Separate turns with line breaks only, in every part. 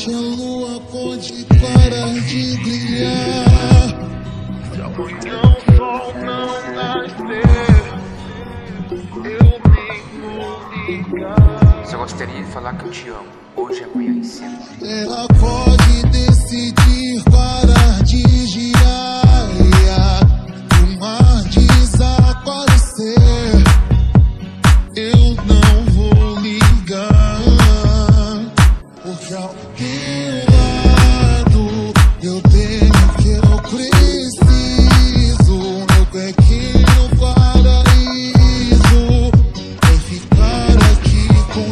noite a lua pode parar de brilhar. Se amanhã o sol não nascer, eu nem vou ligar.
Só gostaria de falar que eu te amo, hoje, amanhã e sempre.
Ela pode decidir parar de girar, o mar desaparecer, eu não vou ligar, porque ao teu lado eu tenho o que eu preciso, meu pequeno paraíso, é ficar aqui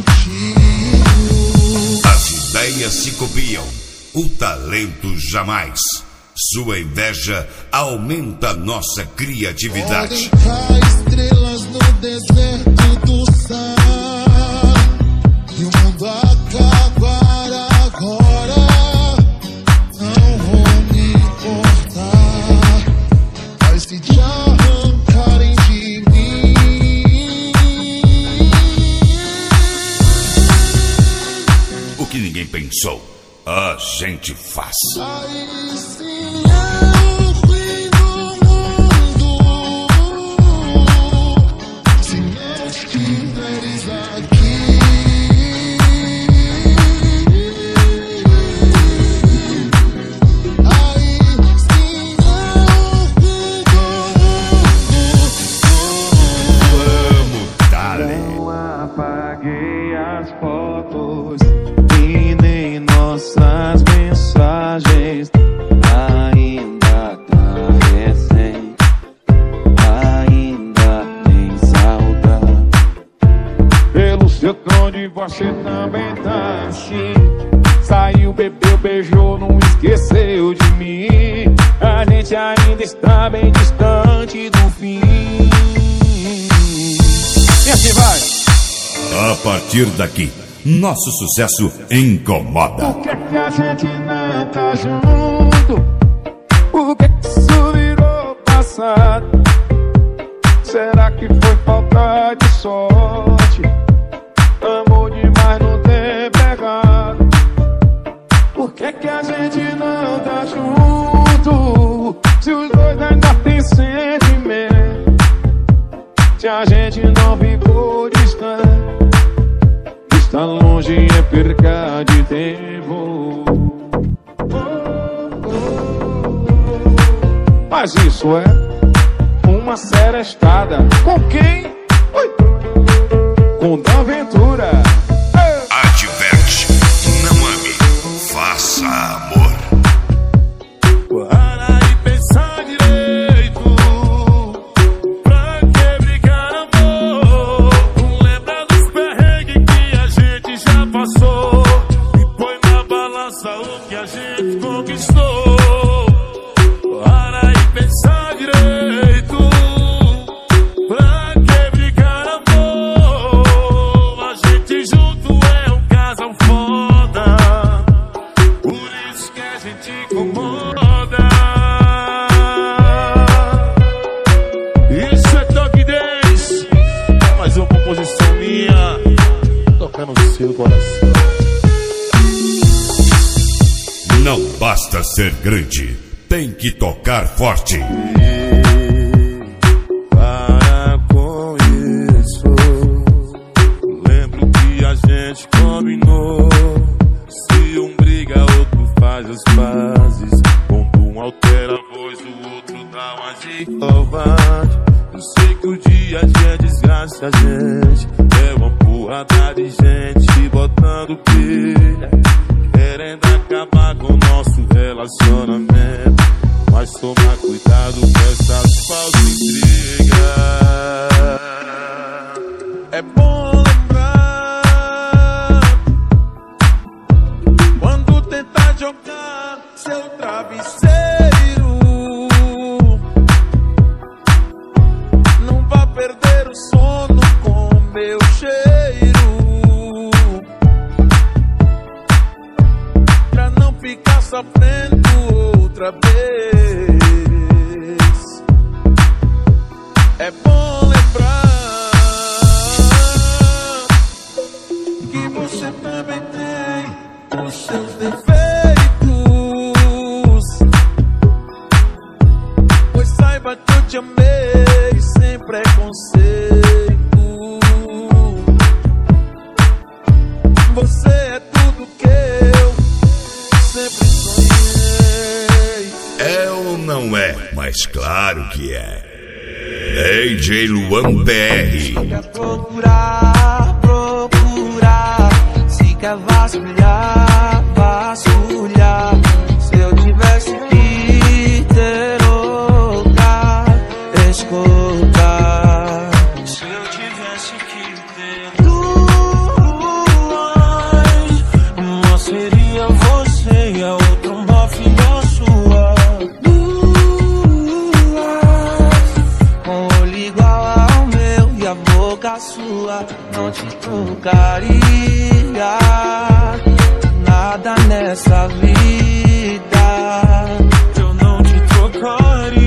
contigo.
As ideias se copiam, o talento jamais. Sua inveja aumenta nossa criatividade.
Podem cair estrelas no deserto do Saara e o mundo acabar agora, não vou me importar, mas se te arrancarem de mim,
O que ninguém pensou, a gente faz.
aí sim é o fim do mundo, se não estiveres aqui. Aí sim é o fim do mundo.
Vamos, dale.
Não apaguei as fotos e nem nossas mensagens. Ainda tá recente, ainda tem saudade. Pelo seu tom de voz você também tá assim. Saiu, bebeu, beijou, não esqueceu de mim. A gente ainda está bem distante do fim. E assim vai.
A partir daqui, nosso sucesso incomoda.
Por que que a gente não tá junto? Por que que isso virou passado? Será que foi falta de sorte? Amor demais não ter pegado. Por que que a gente não tá junto? Se os dois ainda tem sentimento, se a gente não ficou distante, estar longe é perca de tempo. Mas isso é uma serestada. Com quem? Oi. Com Dan Ventura.
Adverte, não ame, faça amor.
Para e pensar direito. Pra que brigar, amor? Não lembra dos perrengues que a gente já passou. E põe na balança o que a gente conquistou. Para e pensar direito. Pra que brigar, amor? A gente junto é um casal foda. Por isso que a gente incomoda. Isso é Toque 10. Mais uma composição minha, tocando no seu coração.
Não basta ser grande, tem que tocar forte.
Para com isso. Lembro que a gente combinou. Se um briga, outro faz as pazes. Quando um altera a voz, o outro dá uma de covarde. Eu sei que o dia a dia desgasta a gente. É uma porrada de gente botando pilha, querendo acabar com o nosso relacionamento. Mas toma cuidado com essas falsas intrigas. É bom lembrar quando tentar jogar seu travesseiro. Não vá perder o sono com meu cheiro, pra não ficar sofrendo outra vez. É bom lembrar que você também tem
os seus defeitos, pois saiba que eu te amei sem preconceito. Você é tudo que eu sempre sonhei.
É ou não é? Mas claro que é. DJ Luan BR.
Se quer procurar, procurar. Se quer vasculhar, vasculhar. Se eu tivesse que ter lugar, escutar. Se eu tivesse que ter duas, uma seria você e a outra uma filha sua. Com o olho igual ao meu e a boca sua, não te trocaria nada nessa vida. Eu não te trocaria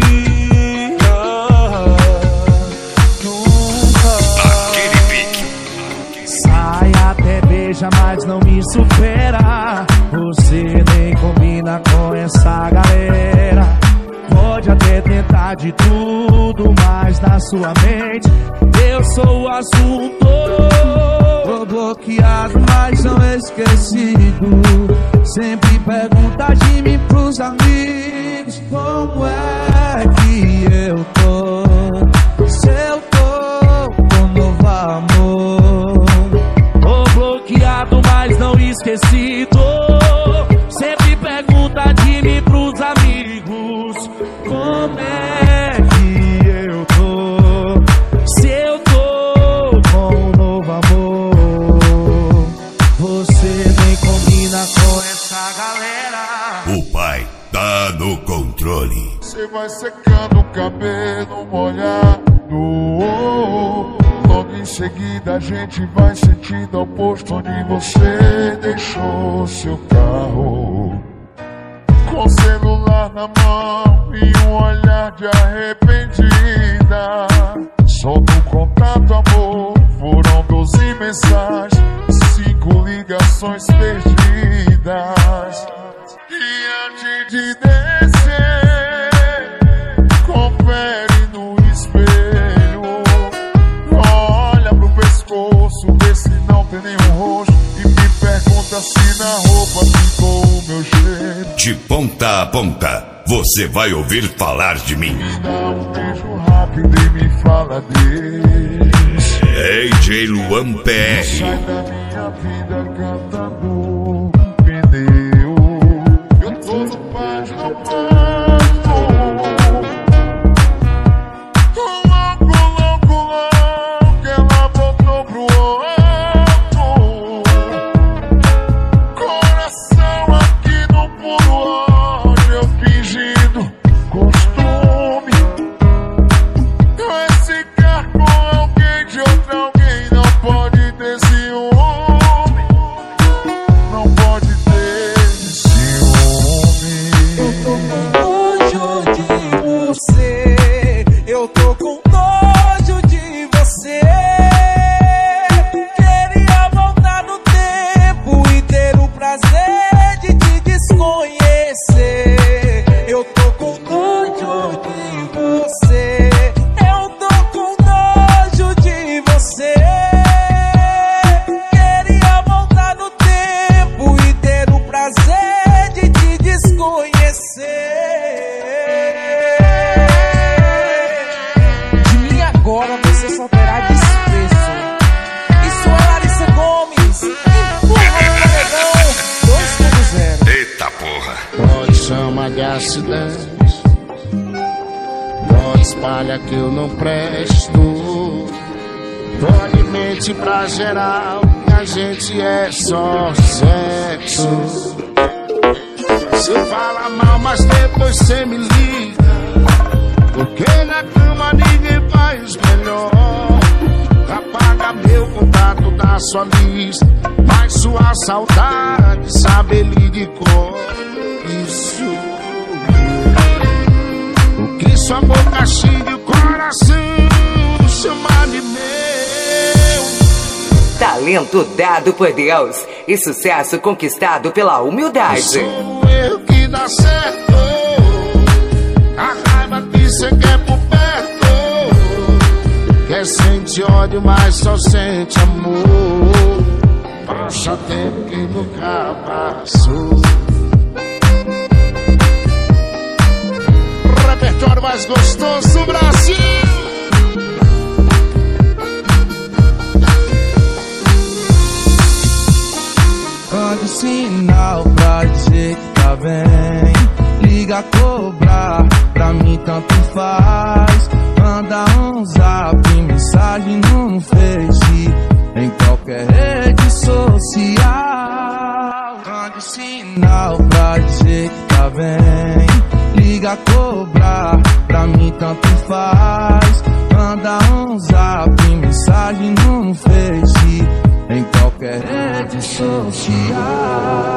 nunca.
Aquele pique.
Sai até beija, mas não me supera. Você nem combina com essa galera. Pode até tentar de tudo, mas na sua mente eu sou o assunto. Tô bloqueado, mas não esquecido. Sempre pergunta de mim pros amigos: como é que eu tô? Se eu tô com novo amor. Tô bloqueado, mas não esquecido. Sempre pergunta de mim pros amigos: como é que eu tô? Se eu tô com um novo amor. Você nem combina com essa galera.
O pai tá no controle.
Você vai secando o cabelo molhado. Logo em seguida a gente vai sentindo ao posto onde você deixou seu carro. Com o celular na mão e um olhar de arrependida. Solta o contato, amor. Foram 12 mensagens, 5 ligações perdidas. E antes de descer, confere no espelho. Olha pro pescoço, vê se não tem nenhum roxo. E me pergunta se na roupa ficou o meu cheiro.
De ponta a ponta, você vai ouvir falar de mim.
Me dá um beijo rápido e me fala Deus.
DJ Luan PR.
Sai da minha vida cantando pneu. Eu tô no página do papo. Louco, louco, louco, ela voltou pro outro. Coração aqui no puro ódio, eu fingindo costume. Vai ficar com alguém de outra alguém, não pode ter ciúme. Não pode ter ciúme.
Eu tô com nojo de você. Queria voltar no tempo e ter o prazer de te desconhecer. Eu tô com nojo de você. Eu tô com nojo de você. Queria voltar no tempo e ter o prazer de te desconhecer. De mim agora você só terá desprezo. Isso é Larissa Gomes. Empurra no paredão 2.0.
Eita porra.
Pode chamar de acidente, pode espalhar que eu não presto. Pode mentir pra geral que a gente é só sexo. Você fala mal, mas depois cê me liga. Porque na cama ninguém faz melhor. Apaga meu contato da sua lista, mas sua saudade sabe ele de cor. Isso. O que sua boca xinga e o coração chama de meu.
talento dado por Deus e sucesso conquistado pela humildade.
Sou eu que dá certo, a raiva que cê quer por perto. Quer sente ódio, mas só sente amor. Passa tempo que nunca passou. Repertório mais gostoso do Brasil.
Mande sinal pra dizer que tá bem. Liga cobrar, pra mim tanto faz. Manda um zap, mensagem no Face, em qualquer rede social. Mande sinal pra dizer que tá bem. Liga cobrar, pra mim tanto faz. Manda um zap, mensagem no Face, em qualquer rede social.